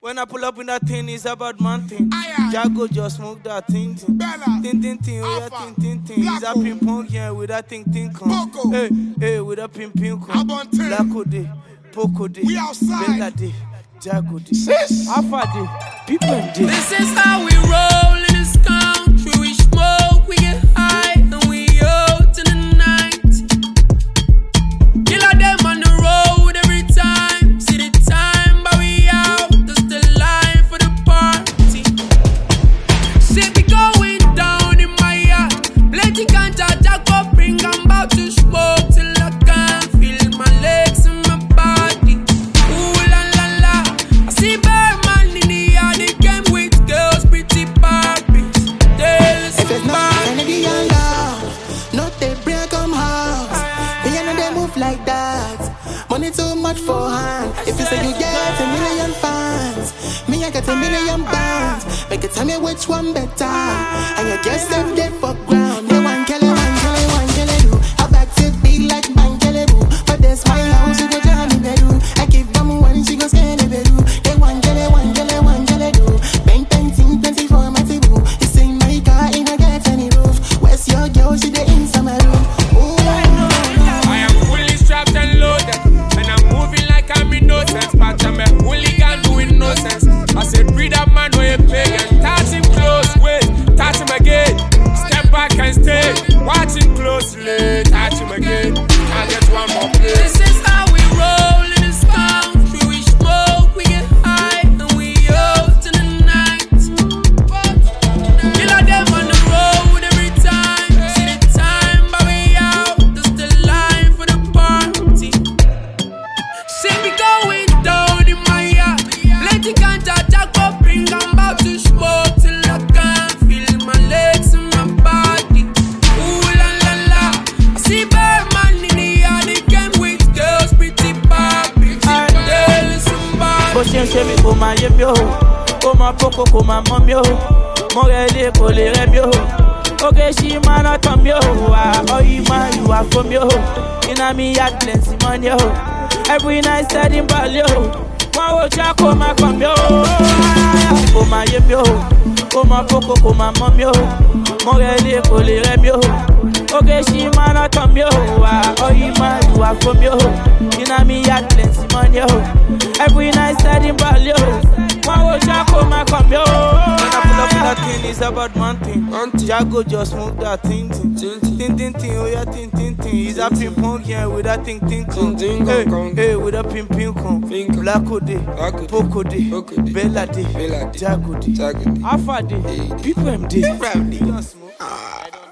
When I pull up in that thing, it's about man thing. Jago just smoke that thing. Tin, oh yeah, tin. He's a ping pong, yeah, with that thing, come. Hey, with a ping come. Blacko day, Poco day, Bella day, Jago day, Alpha day, people day. This is how we roll in this country. We smoke, we get high, and we out in the night. Killer them on the road every time. See the time, but we out. That's the line for the party. See me going down in my yard. Plenty ganja, Jago bring. I'm about to smoke till I can't feel my legs and my body. Ooh la la la. I see Birdman in the yard. They came with girls, pretty Barbies. If it's not Kennedy and love, not they bring come house. Me and they move like that. Money too much for hand. If you say you get a million fans, me I get a million bands. Make it tell me which one better. And you guess them get for ground. They one kill it, do. I back to be like man kill it, boo. But this my house, you go jam me bedu. I give them one, she go scan it bedu. They one kill it, do. Bang 24 my table. You sing my car in a get any roof. Where's your girl? She the inside my room. Ooh, I am fully strapped and loaded, and I'm moving like I'm innocent. But I'm a hooligan doing no sense. I said, breathe up, man, where you play and touch him close, wait, touch him again. Step back and stay, watch him closely, touch him again. I get one more play. This is how we roll in this country. We smoke, we get high, and we out in the night. Killer them on the road every time. See the time, but we out. That's the line for the party. See me going down in my yard. Plenty ganja, Jago bring. I'm about to smoke till I can't feel my legs and my body. Ooh la la la. I see Birdman in the yard. They came with girls, pretty Barbies. Tell somebody. Bó ṣe ń ṣe mí kò máa yé mi o, ó máa kókó kò máa mọ́ mi o, mo rẹ̀ lé kò lè rẹ̀ mi o, oge ṣì máa ná tán mi o, ọyí máa ìwà fún mi o, iná mi yá plenty money o, every night steady ball o, wọ́n wo já kó máa kàn mi o, kò máa yé mi o, ó máa kókó kò máa mọ́ mi o, mo rẹ̀ lé kò lè rẹ̀ mi o, oge ṣì máa ná tán mi o, ọyí máa ìwà fún mi o, iná mi yá plenty money o, every night steady ball o, wọ́n wo já kó máa kàn mi o. When I pull up in that thing, it's about man thing. Jago just smoke that thing. Oh yeah, tin. He's a ping pong, yeah, with that thing come. Hey, with a ping come. Blacko day, Poco day, Bella day, Jago day, Alpha day, people day.